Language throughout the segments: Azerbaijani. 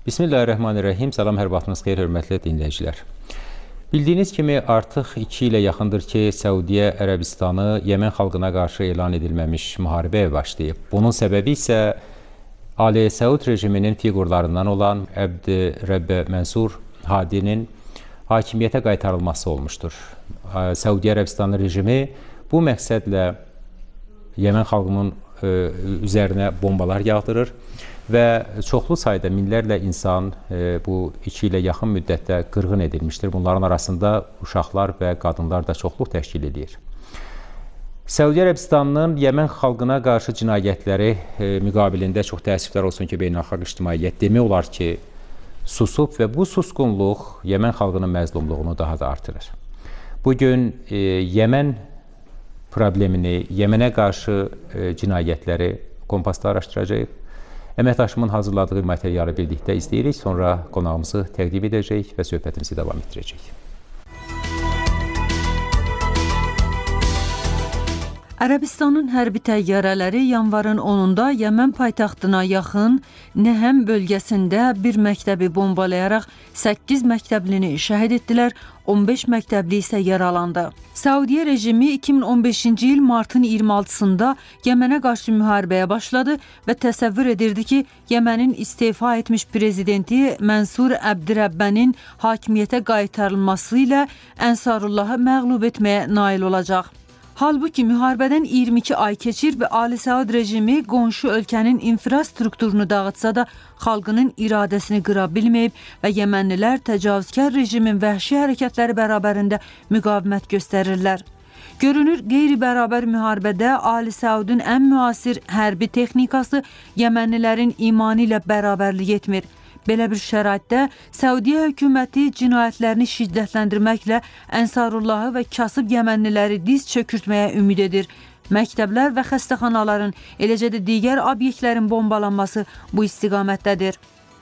Bismillahirrahmanirrahim. Salam, hər vaxtınız xeyir, hörmətli dinləyicilər. Bildiyiniz kimi artıq 2 ilə yaxındır ki, Səudiyyə Ərəbistanı Yəmən xalqına qarşı elan edilməmiş müharibəyə başlayıb. Bunun səbəbi isə Ali Səud rejiminin fiqurlarından olan Əbd-Rəbbə Mənsur Hadinin hakimiyyətə qaytarılması olmuşdur. Səudiyyə Ərəbistanı rejimi bu məqsədlə Yəmən xalqının üzərinə bombalar yağdırır və çoxlu sayda minlərlə insan bu 2 ilə yaxın müddətdə qırğın edilmişdir. Bunların arasında uşaqlar və qadınlar da çoxluq təşkil edir. Səudiyyə Ərəbistanının Yəmən xalqına qarşı cinayətləri müqabilində çox təəssüflər olsun ki, beynəlxalq ictimaiyyət demək olar ki, susub və bu susqunluq Yəmən xalqının məzlumluğunu daha da artırır. Bugün Yəmən problemini, Yəmənə qarşı cinayətləri kompasda araşdıracağıq. Əməkdaşımın hazırladığı materialı birlikdə izləyirik, sonra qonağımızı təqdim edəcək və söhbətimizi davam etdirəcək. Ərəbistanın hərbi təyyarələri yanvarın 10-da Yəmən paytaxtına yaxın Nəhəm bölgəsində bir məktəbi bombalayaraq 8 məktəblini şəhid etdilər, 15 məktəbli isə yaralandı. Səudiyyə rejimi 2015-ci il martın 26-sında Yəmənə qarşı müharibəyə başladı və təsəvvür edirdi ki, Yəmənin istefa etmiş prezidenti Mənsur Əbd-Rəbbənin hakimiyyətə qaytarılması ilə Ənsarullahı məğlub etməyə nail olacaq. Halbuki müharibədən 22 ay keçir və Ali Səud rejimi qonşu ölkənin infrastrukturunu dağıtsa da xalqının iradəsini qıra bilməyib və Yəmənlilər təcavüzkar rejimin vəhşi hərəkətləri bərabərində müqavimət göstərirlər. Görünür, qeyri-bərabər müharibədə Ali Səudun ən müasir hərbi texnikası Yəmənlilərin imanı ilə bərabərlik etmir. Belə bir şəraitdə Səudiyyə hökuməti cinayətlərini şiddətləndirməklə Ənsarullahı və kasıb Yəmənliləri diz çökürtməyə ümid edir. Məktəblər və xəstəxanaların, eləcə də digər obyektlərin bombalanması bu istiqamətdədir.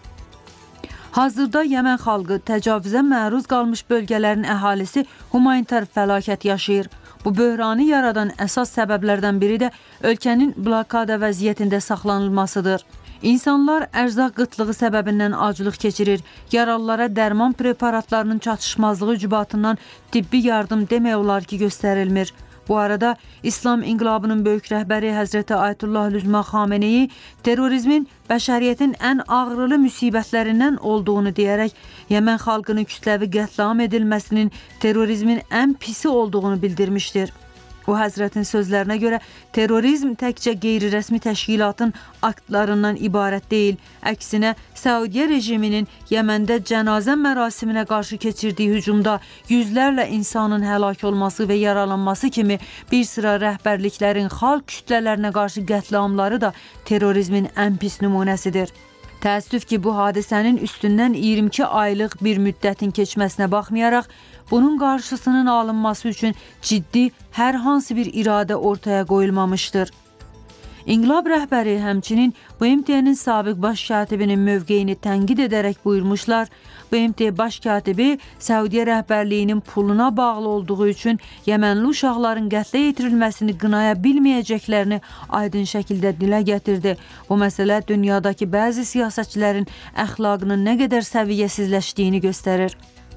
Hazırda Yəmən xalqı təcavüzə məruz qalmış bölgələrin əhalisi humanitar fəlakət yaşayır. Bu böhranı yaradan əsas səbəblərdən biri də ölkənin blokada vəziyyətində saxlanılmasıdır. İnsanlar ərzaq qıtlığı səbəbindən aclıq keçirir, yaralılara dərman preparatlarının çatışmazlığı cübatından tibbi yardım demək olar ki, göstərilmir. Bu arada İslam İnqilabının böyük rəhbəri Həzrəti Ayətullah Lüzma Xameneyi terrorizmin bəşəriyyətin ən ağrılı müsibətlərindən olduğunu deyərək Yəmən xalqının kütləvi qətlam edilməsinin terrorizmin ən pisi olduğunu bildirmişdir. Bu həzrətin sözlərinə görə terrorizm təkcə qeyri-rəsmi təşkilatın aktlarından ibarət deyil. Əksinə, Səudiyyə rejiminin Yəməndə cənazə mərasiminə qarşı keçirdiyi hücumda yüzlərlə insanın həlak olması və yaralanması kimi bir sıra rəhbərliklərin xalq kütlələrinə qarşı qətliamları da terrorizmin ən pis nümunəsidir. Təəssüf ki, bu hadisənin üstündən 22 aylıq bir müddətin keçməsinə baxmayaraq, bunun qarşısının alınması üçün ciddi hər hansı bir iradə ortaya qoyulmamışdır. İnqilab rəhbəri həmçinin BMT-nin sabiq baş katibinin mövqeyini tənqid edərək buyurmuşlar, BMT baş katibi Səudiyyə rəhbərliyinin puluna bağlı olduğu üçün Yəmənli uşaqların qətlə yetirilməsini qınaya bilməyəcəklərini aydın şəkildə dilə gətirdi. Bu məsələ dünyadakı bəzi siyasətçilərin əxlaqının nə qədər səviyyəsizləşdiyini göstərir.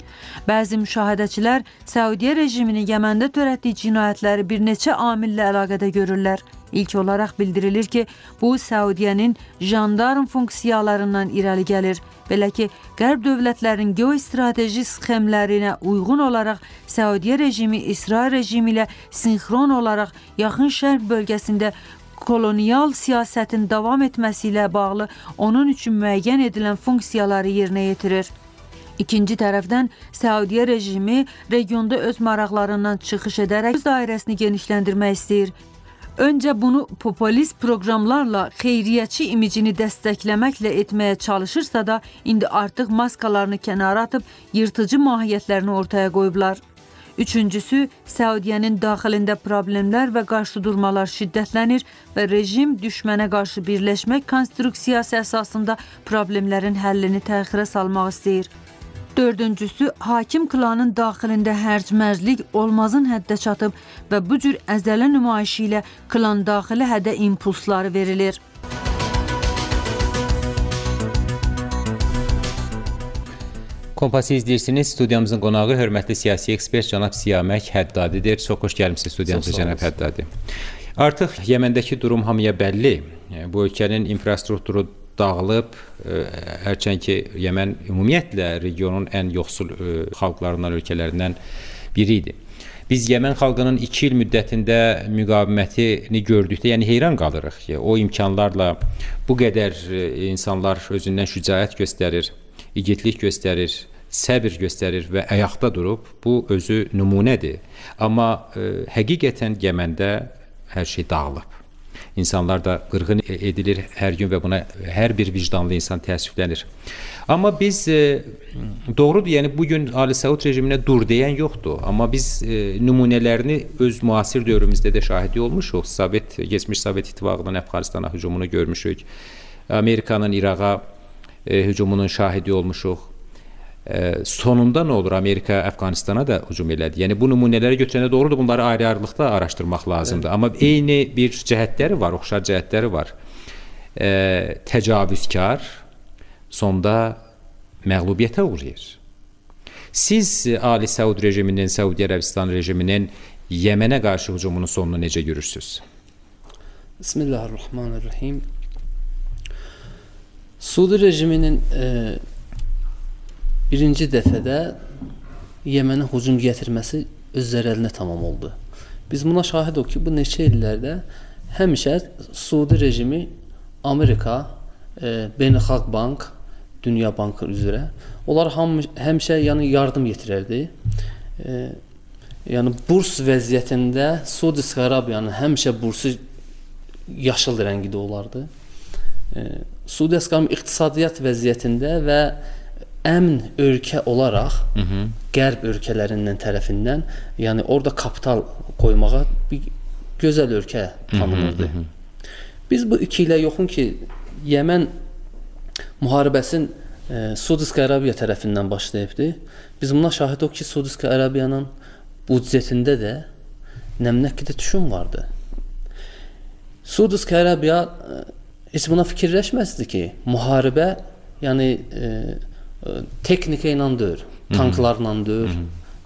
Bəzi müşahidəçilər Səudiyyə rejiminin Yəməndə törətdiyi cinayətləri bir neçə amillə əlaqədə görürlər. İlk olaraq bildirilir ki, bu Səudiyyənin jandarm funksiyalarından irəli gəlir. Belə ki, Qərb dövlətlərinin geostrateji sxemlərinə uyğun olaraq Səudiyyə rejimi İsrail rejimi ilə sinxron olaraq Yaxın Şərq bölgəsində kolonial siyasətin davam etməsi ilə bağlı onun üçün müəyyən edilən funksiyaları yerinə yetirir. İkinci tərəfdən Səudiyyə rejimi regionda öz maraqlarından çıxış edərək öz dairəsini genişləndirmək istəyir. Öncə bunu populist proqramlarla xeyriyyəçi imicini dəstəkləməklə etməyə çalışırsa da, indi artıq maskalarını kənara atıb yırtıcı mahiyyətlərini ortaya qoyublar. Üçüncüsü, Səudiyyənin daxilində problemlər və qarşıdurmalar şiddətlənir və rejim düşmənə qarşı birləşmək konstruksiyası əsasında problemlərin həllini təxirə salmaq istəyir. Dördüncüsü, hakim klanın daxilində hərc-mərclik olmazın həddə çatıb və bu cür əzələ nümayişi ilə klan daxili hədə impulsları verilir. Kompası izləyirsiniz. Studiyamızın qonağı hörmətli siyasi ekspert cənab Siyamək Həddadidir. Çox xoş gəlmisiniz studiyamıza cənab Həddadi. Artıq Yəməndəki durum hamıya bəlli. Bu ölkənin infrastrukturu dağılıb, hərçənd ki, Yəmən ümumiyyətlə regionun ən yoxsul xalqlarından, ölkələrindən biri idi. Biz Yəmən xalqının 2 il müddətində müqavimətini gördükdə, yəni heyran qalırıq ki, o imkanlarla bu qədər insanlar özündən şücaət göstərir, igidlik göstərir, səbir göstərir və ayaqda durub, bu özü nümunədir. Amma həqiqətən Yəməndə hər şey dağılıb. İnsanlar da qırğın edilir hər gün və buna hər bir vicdanlı insan təəssüflənir. Amma biz, doğrudur, yəni bugün Ali Səud rejiminə dur deyən yoxdur. Amma biz nümunələrini öz müasir dövrümüzdə də şahidi olmuşuq. Geçmiş Sovet İttifaqının Əfqanistana hücumunu görmüşük. Amerikanın İraqa hücumunun şahidi olmuşuq. Sonunda nə olur? Amerika Əfqanistana da hücum elədi. Yəni bu nümunələri götürəndə doğrudur, bunları ayrı-ayrılıqda araşdırmaq lazımdır. Amma eyni bir cəhətləri var, oxşar cəhətləri var. Təcavüzkar sonda məğlubiyyətə uğrayır. Siz Ali Səud rejiminin, Səudiyyə Ərəbistan rejiminin Yəmənə qarşı hücumunun sonunu necə görürsünüz? Bismillahirrahmanirrahim. Suudi rejiminin birinci dəfədə Yəmənə hücum gətirməsi öz zərərinə tamam oldu. Biz buna şahid olduk ki, bu neçə illərdə həmişə Suudi rejimi Amerika, Beynəlxalq Bank, Dünya Bankı üzrə onlar həmişə yəni yardım yetirərdi. Yəni burs vəziyyətində Suudi Arabiyanın həmişə bursu yaşıl rəngdə olardı. Suudi Arabistan iqtisadiyyat vəziyyətində və əmin ölkə olaraq qərb ölkələrindən tərəfindən, yəni orada kapital qoymağa bir gözəl ölkə tanınırdı. Biz bu 2 ilə yoxun ki, Yəmən müharibəsin Suudi Arabiya tərəfindən başlayıbdı. Biz buna şahid olduk ki, Suudi Arabiyanın büdcəsində də nəmnəkdə düşüm vardı. Suudi Arabiya heç buna fikirləşməzdi ki, müharibə yəni texnika ilə deyil, tanklarla deyil,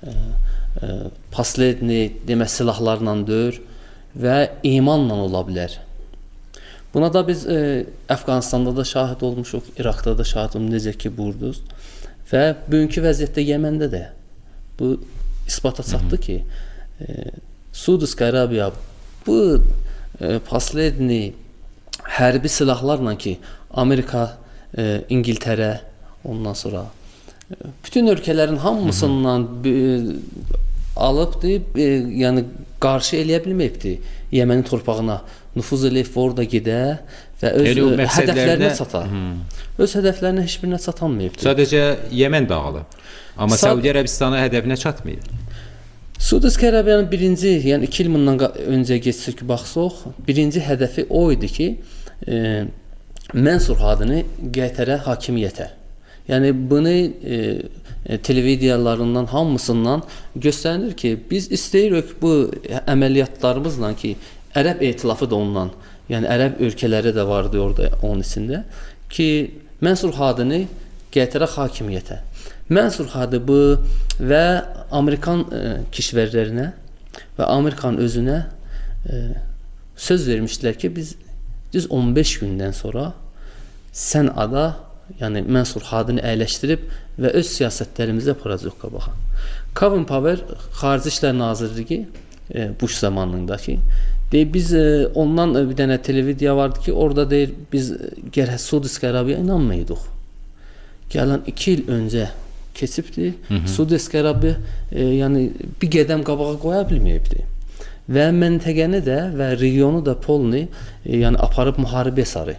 pasledni demək silahlarla deyil və imanla ola bilər. Buna da biz Əfqanistanda da şahid olmuşuq, İraqda da şahid olmuşuq, necə ki burduz və bugünkü vəziyyətdə Yəməndə də bu isbata çatdı ki, Suudi Arabiya bu pasledni hərbi silahlarla ki, Amerika, İngiltərə, ondan sonra bütün ölkələrin hamısından alıbdı, yəni qarşı eləyə bilməyibdi Yəmənin torpağına nüfuz eləyib, orada gedə və öz hədəflərinə çata. Öz hədəflərinə heç birinə çatanmayıbdı. Sadəcə Yəmən dağılıb. Amma Səudiyyə Ərəbistanı hədəfinə çatmayıb. Suudi Arabiyanın birinci, yəni 2 il bundan öncə geçsək baxsaq, birinci hədəfi o idi ki, Mənsur Hadini gətirə hakimiyyətə. Yəni bunu televiziyalarından hamısından göstərilir ki, biz istəyirik bu əməliyyatlarımızla ki, Ərəb etilafı da ondan, yəni Ərəb ölkələri də vardı orada onun içində ki, Mənsur Hadini gətirə hakimiyyətə. Mənsur Hadi bu və Amerikan kişvərlərinə və Amerikan özünə söz vermişdilər ki, biz düz 15 gündən sonra sən ada, yəni Mənsur Hadini əyləşdirib və öz siyasətlərimizə aparacaq qabağa. Colin Powell, Xarici İşlər Nazirliyi Bush zamanındakı deyir, biz ondan bir dənə televiziya vardı ki, orada deyir, biz gərək Suudi Arabiya inanmayırdıq. Gələn 2 il öncə keçibdi, Suudi Arabiya yəni bir qədəm qabağa qoya bilməyibdi. Və məntəqəni də və regionu da polni yəni aparıb müharibə sarı.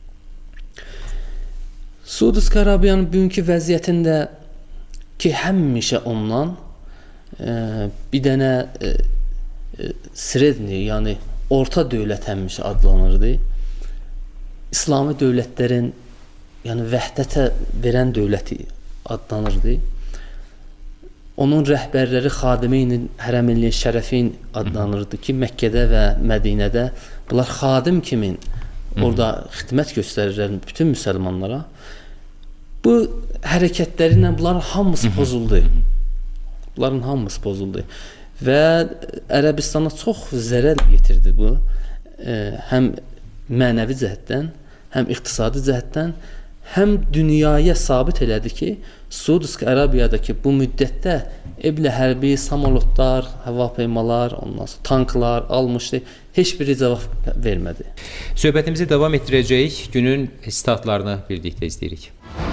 Suudi Arabiyanın bugünkü vəziyyətində ki, həmişə ondan bir dənə sredni, yəni orta dövlət həmişə adlanırdı. İslami dövlətlərin yəni vəhdətə verən dövləti adlanırdı. Onun rəhbərləri Xadimeyn Hərəmin Şərəfin adlanırdı ki, Məkkədə və Mədinədə bunlar xadim kimi orada xidmət göstərirlər bütün müsəlmanlara. Bu hərəkətlərindən bunların hamısı pozuldu. Bunların hamısı pozuldu. Və Ərəbistana çox zərər yetirdi bu. Həm mənəvi cəhətdən, həm iqtisadi cəhətdən, həm dünyaya sabit elədi ki, Suudski Ərabiyadakı bu müddətdə belə hərbi samolotlar, hava peymalar, ondan sonra tanklar almışdı. Heç biri cavab vermədi. Söhbətimizi davam etdirəcəyik. Günün statlarını birlikdə izləyirik.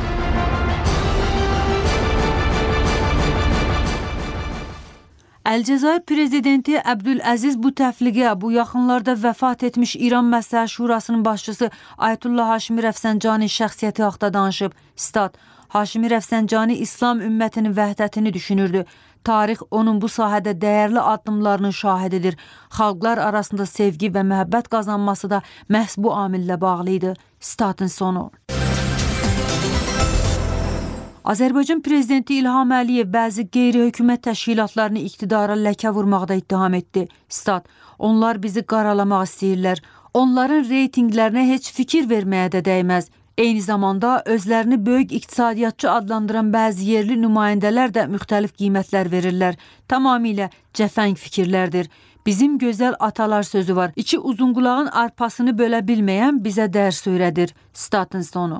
Əlcəzair prezidenti Əbdüləziz Butəfliqə bu yaxınlarda vəfat etmiş İran Məsləhət Şurasının başçısı Ayətullah Haşimi Rəfsəncani şəxsiyyəti haqda danışıb. Stat: Haşimi Rəfsəncani İslam ümmətinin vəhdətini düşünürdü. Tarix onun bu sahədə dəyərli addımlarının şahididir. Xalqlar arasında sevgi və məhəbbət qazanması da məhz bu amillə bağlı idi. Statın sonu. Azərbaycan prezidenti İlham Əliyev bəzi qeyri-hökumət təşkilatlarını iqtidara ləkə vurmaqda ittiham etdi. Stat: Onlar bizi qaralamaq istəyirlər. Onların reytinqlərinə heç fikir verməyə də dəyməz. Eyni zamanda özlərini böyük iqtisadiyyatçı adlandıran bəzi yerli nümayəndələr də müxtəlif qiymətlər verirlər. Tamamilə cəfəng fikirlərdir. Bizim gözəl atalar sözü var. İki uzunqulağın arpasını bölə bilməyən bizə dərs öyrədir. Statın sonu.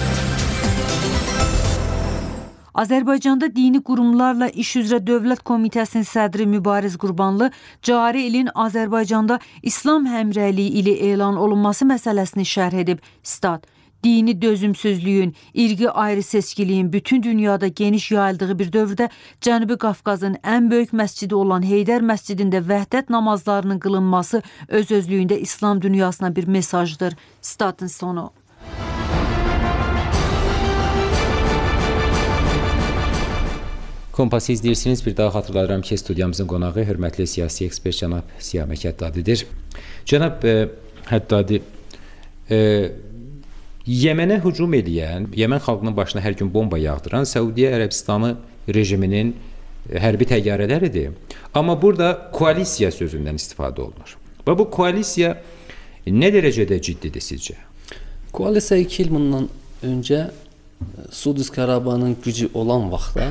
Azərbaycanda dini qurumlarla iş üzrə Dövlət Komitəsinin sədri Mübariz Qurbanlı cari ilin Azərbaycanda İslam həmrəyliyi ili elan olunması məsələsini şərh edib. Stat: Dini dözümsüzlüyün, irqi ayrı-seçkiliyin bütün dünyada geniş yayıldığı bir dövrdə Cənubi Qafqazın ən böyük məscidi olan Heydər məscidində vəhdət namazlarının qılınması öz-özlüyündə İslam dünyasına bir mesajdır. Statın sonu. Kompası izləyirsiniz. Bir daha xatırladıram ki, studiyamızın qonağı hörmətli siyasi ekspert cənab Siyamək Həddadidir. Cənab Həddadi, Yəmənə hücum edən, Yəmən xalqının başına hər gün bomba yağdıran Səudiyyə Ərəbistanı rejiminin hərbi təyyarələridir. Amma burada koalisiya sözündən istifadə olunur. Və bu koalisiya nə dərəcədə ciddidir sizcə? Koalisiya 2 il bundan öncə Suudski Ərəbistanın gücü olan vaxtda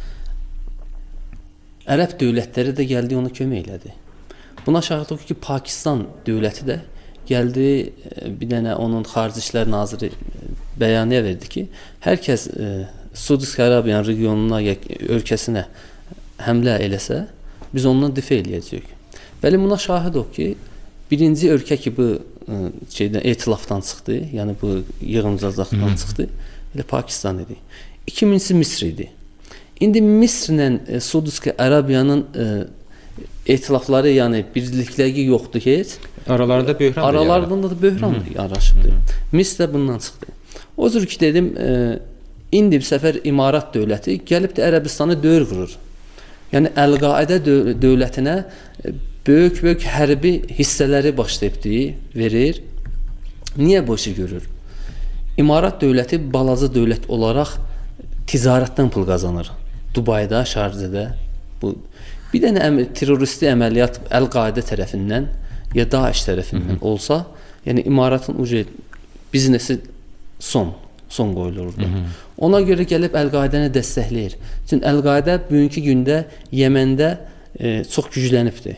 Ərəb dövlətləri də gəldi ona kömək elədi. Buna şahid oldu ki, Pakistan dövləti də gəldi, bir dənə onun Xarici İşlər naziri bəyanıyə verdi ki, hər kəs Suudski Ərəbistan regionuna, ölkəsinə həmlə eləsə, biz ondan difa eləyəcəyik. Bəli, buna şahid oldu ki, birinci ölkə ki, bu etilafdan çıxdı, yəni bu yığıncaqdan çıxdı, elə Pakistan idi. İkincisi Misr idi. İndi Misrlə Suudski Ərəbistanın etilafları, yəni birlikləri yoxdur heç. Aralarında böhran Aralarında da böhran yaraşıbdır. Misr də bundan çıxdı. O cür ki dedim, indi bir səfər İmarat dövləti gəlib də Ərəbistanı döyür vurur. Yəni Əl-Qaidə dövlətinə böyük hərbi hissələri başlayıbdır, verir. Niyə bu işi görür? İmarat dövləti balaca dövlət olaraq ticarətdən pul qazanır. Dubayda, Şarjədə. Bir dənə terroristi əməliyyat Əl-Qaidə tərəfindən ya Daesh tərəfindən olsa, yəni İmaratın biznesi son qoyulurdu. Ona görə gəlib Əl-Qaidəni dəstəkləyir. Çünki Əl-Qaidə bugünkü gündə Yəməndə çox güclənibdir.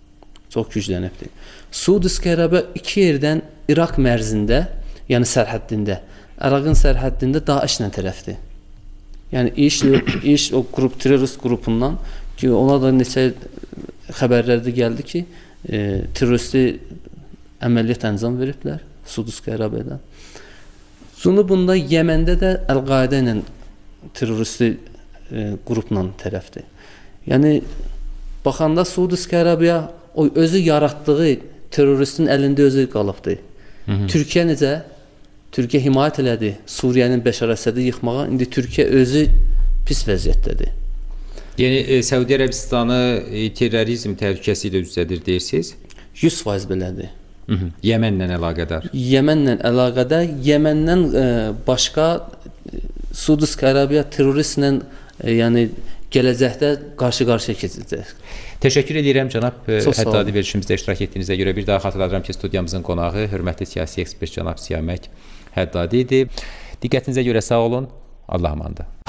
Suudski Ərəbistan 2 yerdən İraq mərzində, yəni sərhəddində, Ərəqin sərhəddində Daesh-lə tərəfdir. Yəni iş o terrorist qrupundan ki, ona da neçə xəbərlərdə gəldi ki, terroristi əməliyyat əncam veriblər Suudski Ərəbistandan. Cənubunda Yəməndə də Əl-Qaidə ilə terroristi qrupla tərəfdir. Yəni baxanda Suudski Ərəbistanı o özü yaratdığı terroristin əlində özü qalıbdır. Türkiyə necə? Türkiyə himayət elədi Suriyənin Bəşər Əsədi yıxmağa. İndi Türkiyə özü pis vəziyyətdədir. Yəni Səudiyyə Ərəbistanı terrorizm təhlükəsi ilə üz-üzədir deyirsiniz? 100% belədir. Yəmənlə əlaqədar. Yəmənlə əlaqədar, Yəməndən başqa Suudski Ərəbiya terroristlə yəni gələcəkdə qarşı-qarşıya keçəcək. Təşəkkür edirəm cənab Həddadi verilişimizdə iştirak etdiyinizə görə. Bir daha xatırladıram ki, studiyamızın qonağı hörmətli siyasi ekspert cənab Siyamək Həddadi idi. Diqqətinizə görə sağ olun. Allah'a emanet.